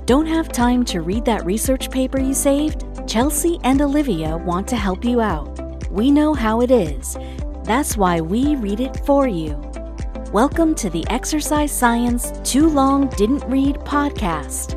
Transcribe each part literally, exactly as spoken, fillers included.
Don't have time to read that research paper you saved? Chelsea and Olivia want to help you out. We know how it is. That's why we read it for you. Welcome to the Exercise Science Too Long Didn't Read podcast.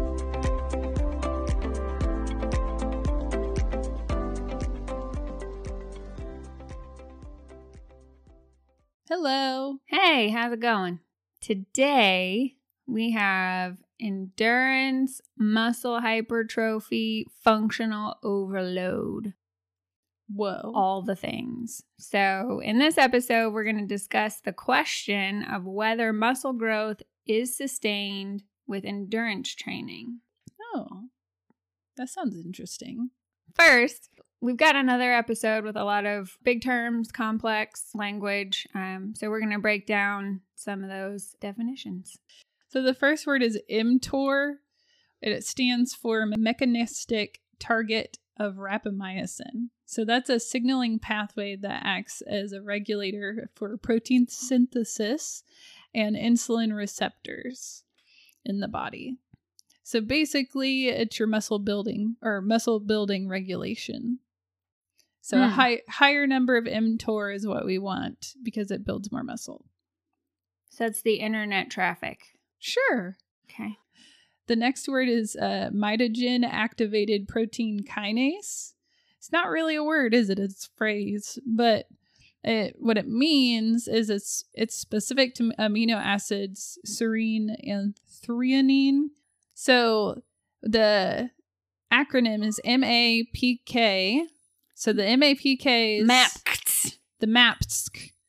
Hello. Hey, how's it going? Today we have endurance, muscle hypertrophy, functional overload. Whoa. All the things. So in this episode, we're going to discuss the question of whether muscle growth is sustained with endurance training. Oh, that sounds interesting. First, we've got another episode with a lot of big terms, complex language. Um, so we're going to break down some of those definitions. So the first word is mTOR. It stands for mechanistic target of rapamycin. So that's a signaling pathway that acts as a regulator for protein synthesis and insulin receptors in the body. So basically, it's your muscle building or muscle building regulation. So mm. a high, higher number of mTOR is what we want because it builds more muscle. So that's the internet traffic. Sure. Okay. The next word is uh, mitogen activated protein kinase. It's not really a word, is it? It's a phrase, but it, what it means is it's it's specific to amino acids serine and threonine. So the acronym is M A P K. So the M A P Ks, MAPKs, the MAPS,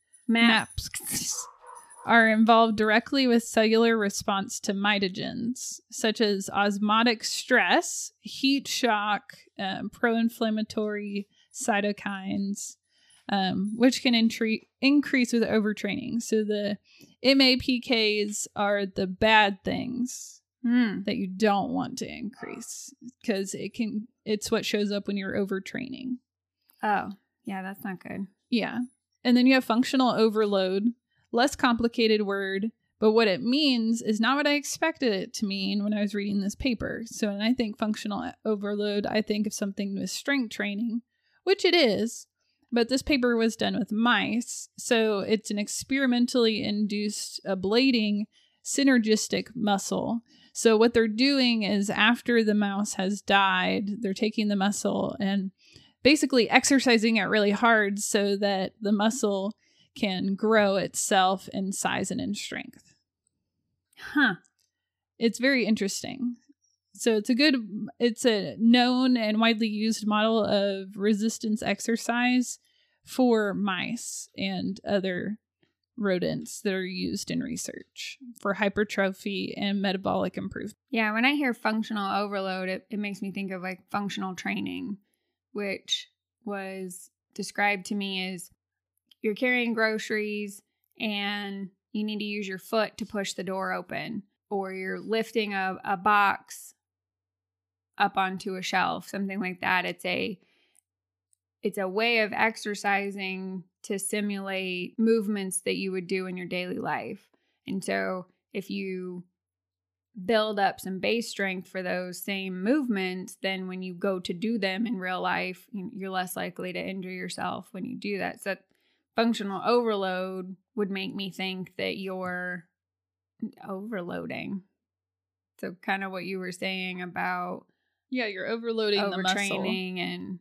MAPKs are involved directly with cellular response to mitogens, such as osmotic stress, heat shock, um, pro-inflammatory cytokines, um, which can intre- increase with overtraining. So the M A P Ks are the bad things mm. that you don't want to increase because it can. It's what shows up when you're overtraining. Oh, yeah, that's not good. Yeah. And then you have functional overload. Less complicated word, but what it means is not what I expected it to mean when I was reading this paper. So when I think functional overload, I think of something with strength training, which it is, but this paper was done with mice. So it's an experimentally induced ablating synergistic muscle. So what they're doing is after the mouse has died, they're taking the muscle and basically exercising it really hard so that the muscle can grow itself in size and in strength. Huh. It's very interesting. So it's a good, it's a known and widely used model of resistance exercise for mice and other rodents that are used in research for hypertrophy and metabolic improvement. Yeah, when I hear functional overload, it, it makes me think of like functional training, which was described to me as you're carrying groceries and you need to use your foot to push the door open, or you're lifting a, a box up onto a shelf, something like that. It's a it's a way of exercising to simulate movements that you would do in your daily life. And so if you build up some base strength for those same movements, then when you go to do them in real life, you're less likely to injure yourself when you do that. So functional overload would make me think that you're overloading. So kind of what you were saying about yeah, you're overloading the muscle, overtraining and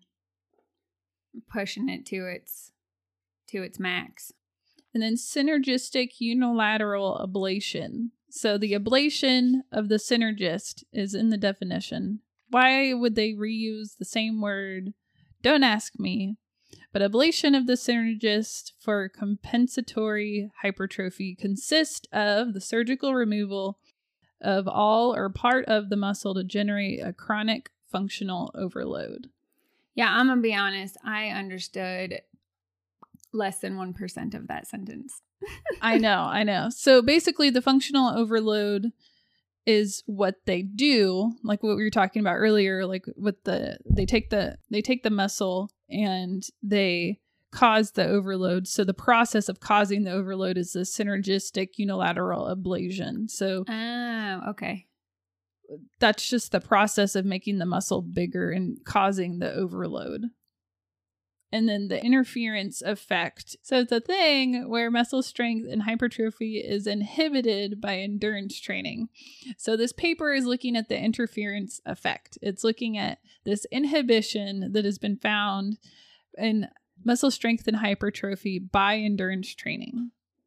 pushing it to its to its max. And then synergistic unilateral ablation. So the ablation of the synergist is in the definition. Why would they reuse the same word? Don't ask me. But ablation of the synergist for compensatory hypertrophy consists of the surgical removal of all or part of the muscle to generate a chronic functional overload. Yeah, I'm going to be honest. I understood less than one percent of that sentence. I know, I know. So basically the functional overload is what they do, like what we were talking about earlier, like with the, they take the, they take the muscle and they cause the overload. So the process of causing the overload is the synergistic unilateral ablation. So oh, okay. that's just the process of making the muscle bigger and causing the overload. And then the interference effect. So it's a thing where muscle strength and hypertrophy is inhibited by endurance training. So this paper is looking at the interference effect. It's looking at this inhibition that has been found in muscle strength and hypertrophy by endurance training.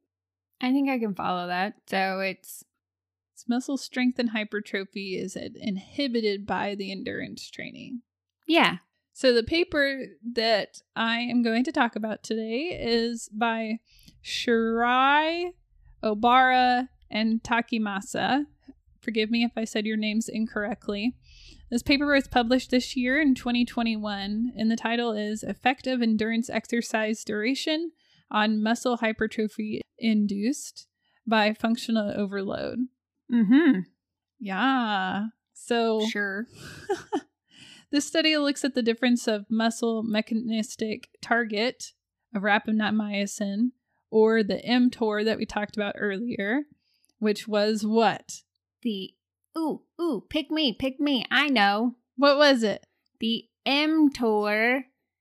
I think I can follow that. So it's, it's muscle strength and hypertrophy is inhibited by the endurance training. Yeah. So the paper that I am going to talk about today is by Shirai, Obara, and Takimasa. Forgive me if I said your names incorrectly. This paper was published this year in twenty twenty-one, and the title is Effect of Endurance Exercise Duration on Muscle Hypertrophy Induced by Functional Overload. Mm-hmm. Yeah. So Sure. This study looks at the difference of muscle mechanistic target of rapamycin, or the mTOR that we talked about earlier, which was what? The, ooh, ooh, pick me, pick me. I know. What was it? The mTOR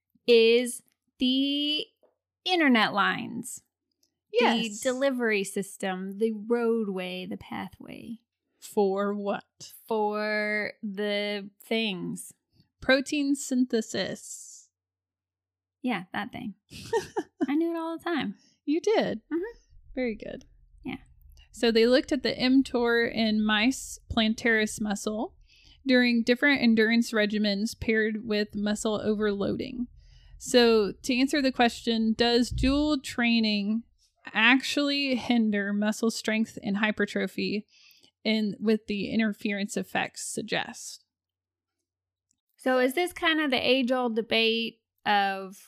is the internet lines. Yes. The delivery system, the roadway, the pathway. For what? For the things. Protein synthesis. Yeah, that thing. I knew it all the time. You did. Mm-hmm. Very good. Yeah. So they looked at the mTOR in mice plantaris muscle during different endurance regimens paired with muscle overloading. So to answer the question, does dual training actually hinder muscle strength and hypertrophy and with the interference effects suggest? So is this kind of the age-old debate of,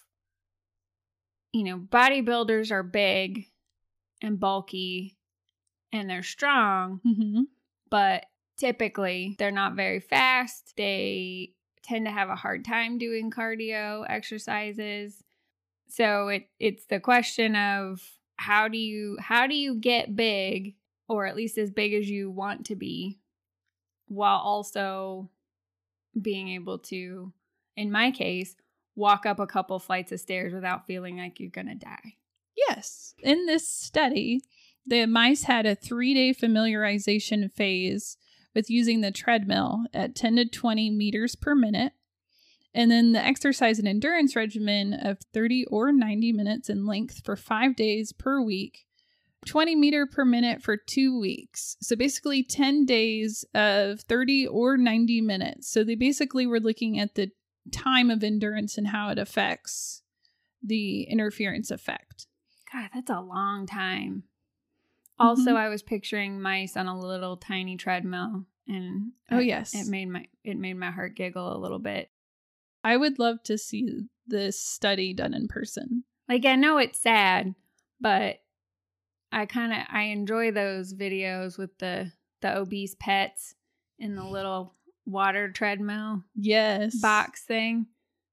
you know, bodybuilders are big and bulky and they're strong, Mm-hmm. but typically they're not very fast. They tend to have a hard time doing cardio exercises. So it it's the question of how do you how do you get big, or at least as big as you want to be, while also being able to, in my case, walk up a couple flights of stairs without feeling like you're going to die. Yes. In this study, the mice had a three-day familiarization phase with using the treadmill at ten to twenty meters per minute, and then the exercise and endurance regimen of thirty or ninety minutes in length for five days per week, twenty meter per minute for two weeks. So basically ten days of thirty or ninety minutes. So they basically were looking at the time of endurance and how it affects the interference effect. God, that's a long time. Also, Mhm. I was picturing mice on a little tiny treadmill, and Oh, it- yes. it made my it made my heart giggle a little bit. I would love to see this study done in person. Like, I know it's sad, but I kind of I enjoy those videos with the the obese pets in the little water treadmill Yes. box thing.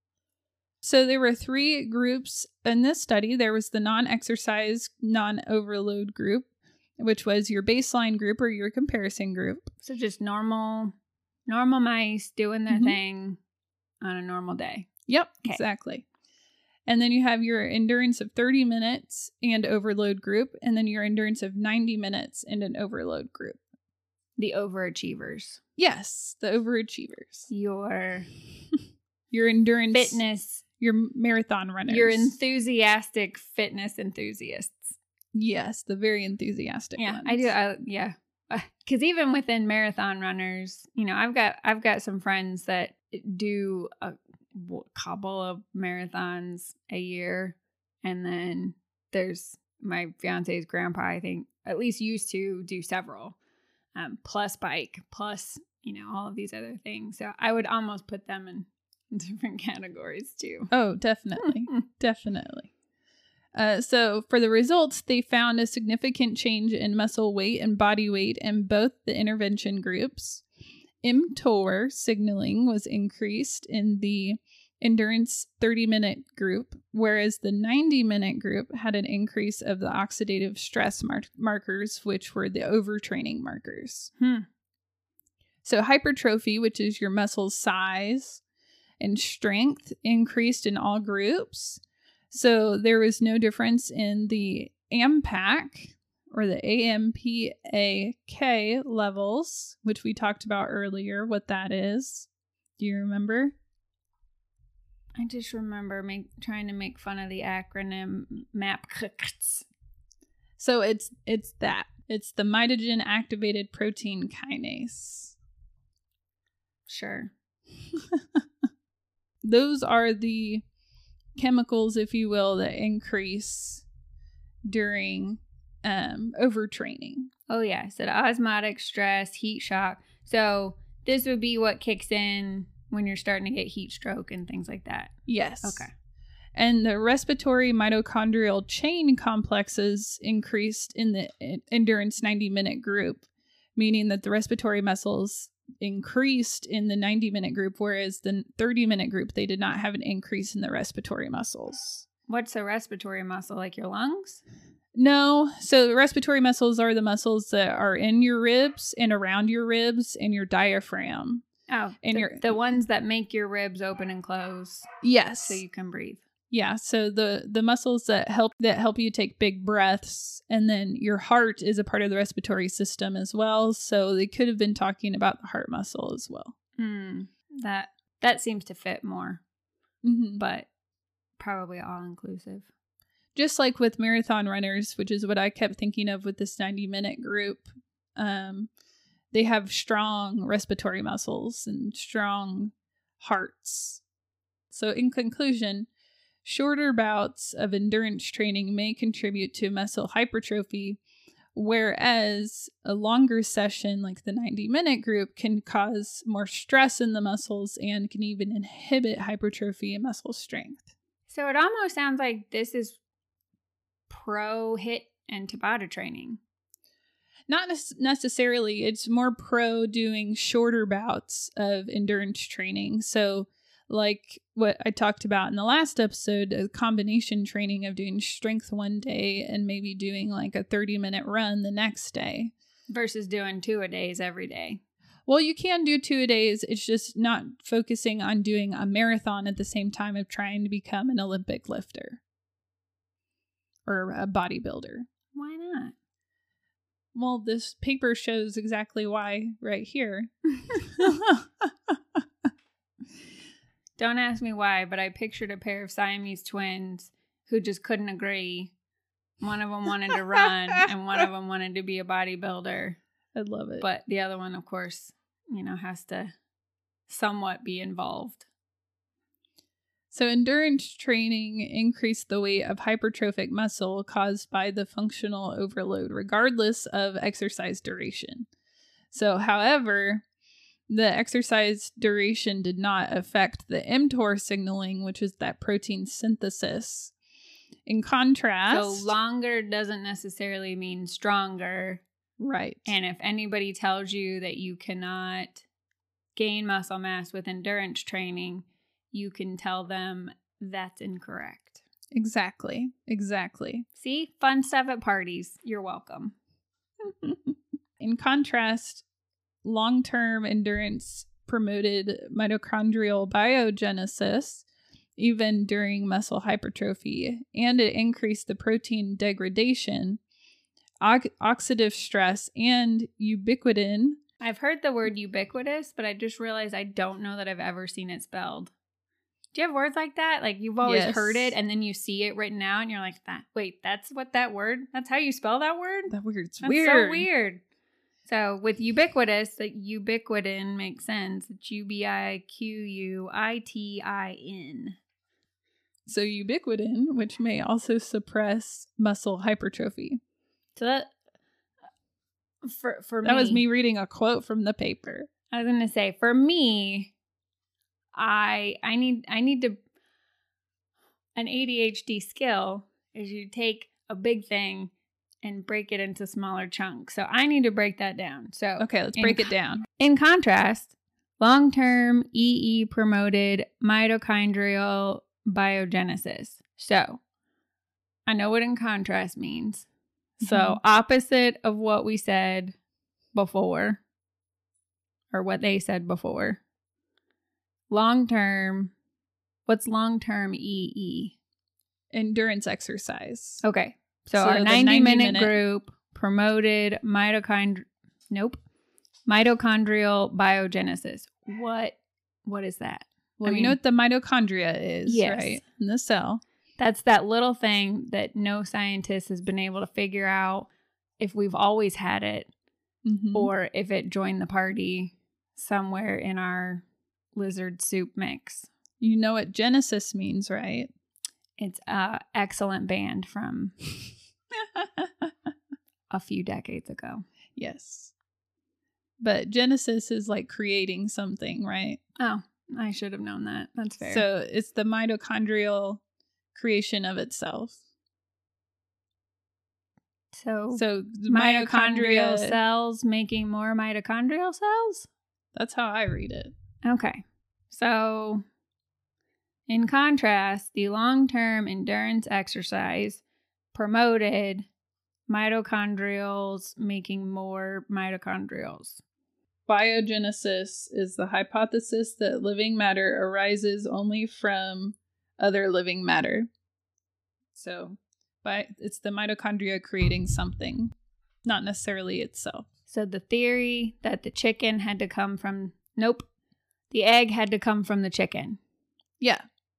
So there were three groups in this study. There was the non-exercise, non-overload group, which was your baseline group or your comparison group. So just normal normal mice doing their Mhm. thing on a normal day. Yep, 'Kay. exactly. And then you have your endurance of thirty minutes and overload group, and then your endurance of ninety minutes and an overload group. The overachievers. Yes, the overachievers. Your Your endurance, fitness, your marathon runners. your enthusiastic fitness enthusiasts. Yes, the very enthusiastic Yeah, ones. I do. I, yeah, because even within marathon runners, you know, I've got I've got some friends that do a w- couple of marathons a year, and then there's my fiance's grandpa. I think at least used to do several, um, plus bike, plus you know all of these other things. So I would almost put them in different categories too. Oh, definitely. Definitely. Uh, so for the results, they found a significant change in muscle weight and body weight in both the intervention groups. mTOR signaling was increased in the endurance thirty minute group, whereas the ninety minute group had an increase of the oxidative stress mar- markers, which were the overtraining markers. Hmm. So hypertrophy, which is your muscle size, and strength increased in all groups. So there was no difference in the A M P A C or the A M P A K levels, which we talked about earlier, what that is. Do you remember? I just remember make, trying to make fun of the acronym M A P C. So it's it's that. It's the mitogen activated protein kinase. Sure. Those are the chemicals, if you will, that increase during um, overtraining. Oh, yeah. So the osmotic stress, heat shock. So this would be what kicks in when you're starting to get heat stroke and things like that. Yes. Okay. And the respiratory mitochondrial chain complexes increased in the endurance ninety minute group, meaning that the respiratory muscles increased in the ninety minute group, whereas the thirty minute group, they did not have an increase in the respiratory muscles. What's a respiratory muscle? Like your lungs? No. So the respiratory muscles are the muscles that are in your ribs and around your ribs and your diaphragm. Oh, and the, your the ones that make your ribs open and close. Yes. So you can breathe. Yeah, so the the muscles that help that help you take big breaths, and then your heart is a part of the respiratory system as well. So they could have been talking about the heart muscle as well. Mm, that that seems to fit more, Mm-hmm. but probably all inclusive. Just like with marathon runners, which is what I kept thinking of with this ninety minute group, um, they have strong respiratory muscles and strong hearts. So in conclusion, shorter bouts of endurance training may contribute to muscle hypertrophy, whereas a longer session like the ninety minute group can cause more stress in the muscles and can even inhibit hypertrophy and muscle strength. So it almost sounds like this is pro HIIT and Tabata training. Not necessarily. It's more pro doing shorter bouts of endurance training. So like what I talked about in the last episode, a combination training of doing strength one day and maybe doing like a thirty minute run the next day. Versus doing two a days every day. Well, you can do two a days. It's just not focusing on doing a marathon at the same time of trying to become an Olympic lifter or a bodybuilder. Why not? Well, this paper shows exactly why right here. Don't ask me why, but I pictured a pair of Siamese twins who just couldn't agree. One of them wanted to run and one of them wanted to be a bodybuilder. I love it. But the other one, of course, you know, has to somewhat be involved. So endurance training increased the weight of hypertrophic muscle caused by the functional overload, regardless of exercise duration. So, however, the exercise duration did not affect the mTOR signaling, which is that protein synthesis. In contrast... So longer doesn't necessarily mean stronger. Right. And if anybody tells you that you cannot gain muscle mass with endurance training, you can tell them that's incorrect. Exactly. Exactly. See? Fun stuff at parties. You're welcome. In contrast, long-term endurance promoted mitochondrial biogenesis even during muscle hypertrophy, and it increased the protein degradation, ox- oxidative stress, and ubiquitin. I've heard the word ubiquitous, but I just realized I don't know that I've ever seen it spelled. Do you have words like that? Like you've always Yes. heard it and then you see it written out and you're like, "That wait, that's what that word? That's how you spell that word?" That word's That's weird. so weird. So with ubiquitous, that ubiquitin makes sense. It's U B I Q U I T I N. So ubiquitin, which may also suppress muscle hypertrophy. So that for for me, That was me reading a quote from the paper. I was gonna say for me, I I need I need to an A D H D skill is you take a big thing and break it into smaller chunks. So I need to break that down. So Okay, let's in break co- it down. In contrast, long-term E E promoted mitochondrial biogenesis. So I know what in contrast means. So Mhm. opposite of what we said before. or what they said before. Long term, what's long term E E? Endurance exercise. Okay. So, So our the ninety, ninety minute, minute- group promoted mitochondrial, nope, mitochondrial biogenesis. What, what is that? Well, I you mean- know what the mitochondria is, Yes. right? In the cell. That's that little thing that no scientist has been able to figure out if we've always had it Mhm. or if it joined the party somewhere in our lizard soup mix. You know what Genesis means, right? It's a excellent band from a few decades ago. Yes. But Genesis is like creating something, right? Oh, I should have known that. That's fair. So it's the mitochondrial creation of itself. So, So the mitochondrial mitochondria, cells making more mitochondrial cells? that's how I read it. Okay. So, in contrast, the long-term endurance exercise promoted mitochondrials making more mitochondrials. Biogenesis is the hypothesis that living matter arises only from other living matter. So, by it's the mitochondria creating something, not necessarily itself. So the theory that the chicken had to come from, nope, the egg had to come from the chicken. Yeah.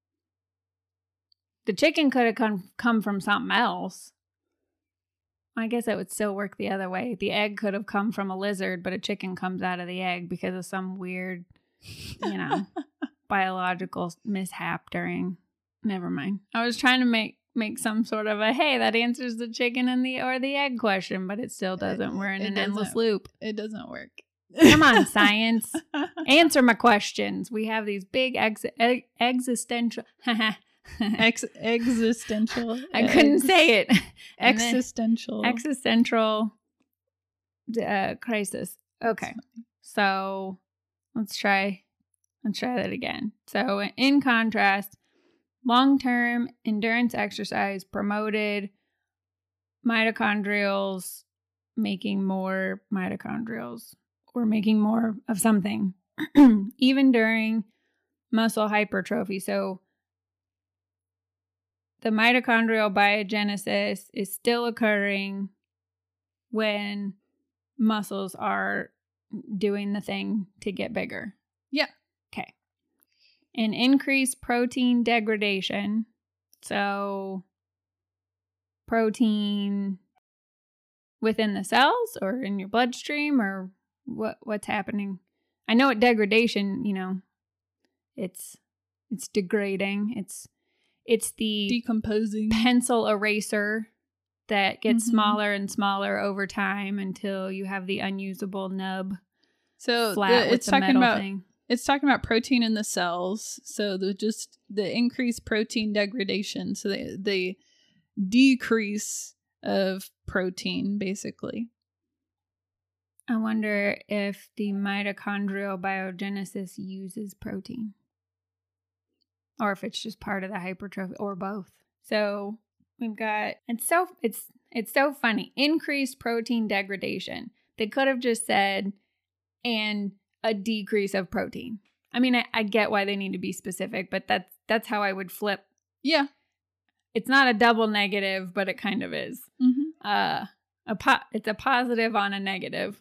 The chicken could have come, come from something else. I guess it would still work the other way. The egg could have come from a lizard, but a chicken comes out of the egg because of some weird, you know, biological mishap during. Never mind. I was trying to make make some sort of a, hey, that answers the chicken and the or the egg question, but it still doesn't. We're in It an endless doesn't. loop. It doesn't work. Come on, science. Answer my questions. We have these big ex- e- existential. Ex- existential. I couldn't ex- say it. And then- Existential. existential uh, crisis. Okay, so let's try. Let's try that again. So, in contrast, long-term endurance exercise promoted mitochondrials making more mitochondrials or making more of something, even during muscle hypertrophy. So, the mitochondrial biogenesis is still occurring when muscles are doing the thing to get bigger. Yeah. Okay. An increased protein degradation. So, protein within the cells or in your bloodstream or what what's happening? I know at degradation, you know, it's it's degrading. It's It's the Decomposing. pencil eraser that gets Mhm. smaller and smaller over time until you have the unusable nub So flat the, with it's the talking metal about thing. it's talking about protein in the cells. So the just the increased protein degradation. So the the decrease of protein, basically. I wonder if the mitochondrial biogenesis uses protein. Or if it's just part of the hypertrophy or both. So we've got it's so it's it's so funny. Increased protein degradation. They could have just said and a decrease of protein. I mean, I, I get why they need to be specific, but that's that's how I would flip. Yeah. It's not a double negative, but it kind of is. Mm-hmm. Uh a po- it's a positive on a negative.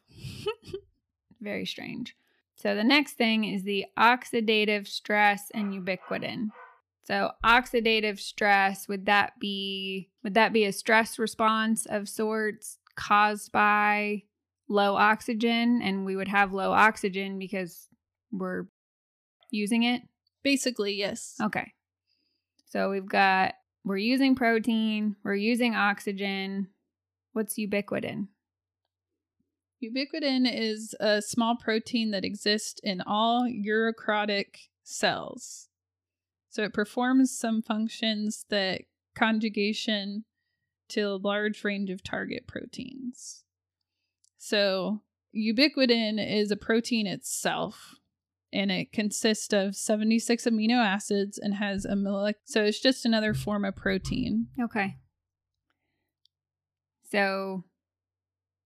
Very strange. So the next thing is the oxidative stress and ubiquitin. So oxidative stress, would that be would that be a stress response of sorts caused by low oxygen? And we would have low oxygen because we're using it? Basically, yes. Okay. So we've got, we're using protein, we're using oxygen. What's ubiquitin? Ubiquitin is a small protein that exists in all eukaryotic cells. So it performs some functions that conjugation to a large range of target proteins. So ubiquitin is a protein itself, and it consists of seventy-six amino acids and has a molecular. So it's just another form of protein. Okay. So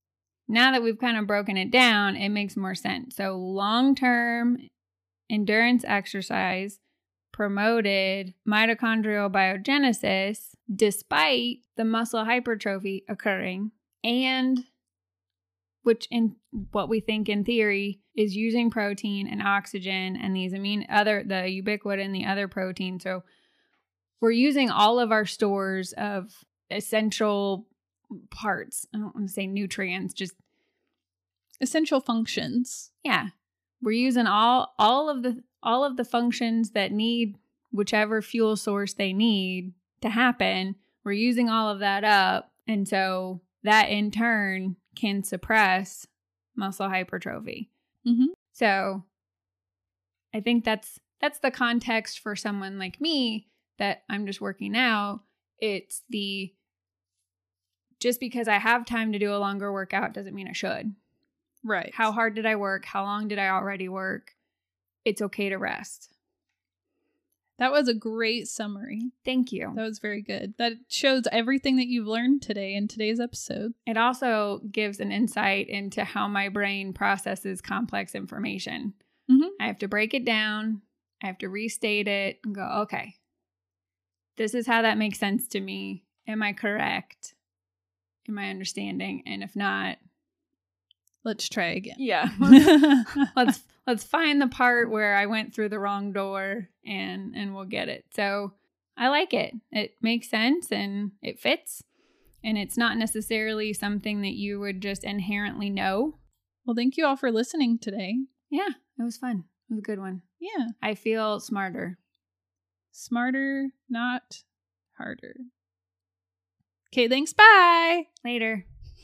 now that we've kind of broken it down, it makes more sense. So long-term endurance exercise promoted mitochondrial biogenesis despite the muscle hypertrophy occurring, and which in what we think in theory is using protein and oxygen and these amino other the ubiquitin and the other protein. So we're using all of our stores of essential parts. I don't want to say nutrients, just essential functions. Yeah. We're using all all of the all of the functions that need whichever fuel source they need to happen. We're using all of that up, and so that in turn can suppress muscle hypertrophy. Mm-hmm. So I think that's that's the context for someone like me that I'm just working out. It's the just because I have time to do a longer workout doesn't mean I should. Right. How hard did I work? How long did I already work? It's okay to rest. That was a great summary. Thank you. That was very good. That shows everything that you've learned today in today's episode. It also gives an insight into how my brain processes complex information. Mm-hmm. I have to break it down. I have to restate it and go, okay, this is how that makes sense to me. Am I correct in my understanding? And if not, let's try again. Yeah. let's let's find the part where I went through the wrong door and and we'll get it. So I like it. It makes sense and it fits. And it's not necessarily something that you would just inherently know. Well, thank you all for listening today. Yeah, it was fun. It was a good one. Yeah. I feel smarter. Smarter, not harder. Okay, thanks. Bye. Later.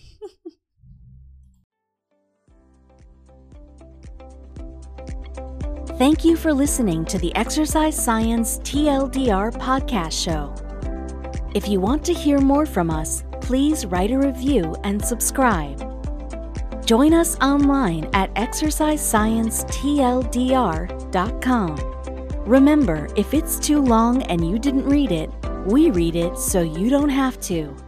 Thank you for listening to the Exercise Science T L D R podcast show. If you want to hear more from us, please write a review and subscribe. Join us online at exercise science T L D R dot com. Remember, if it's too long and you didn't read it, we read it so you don't have to.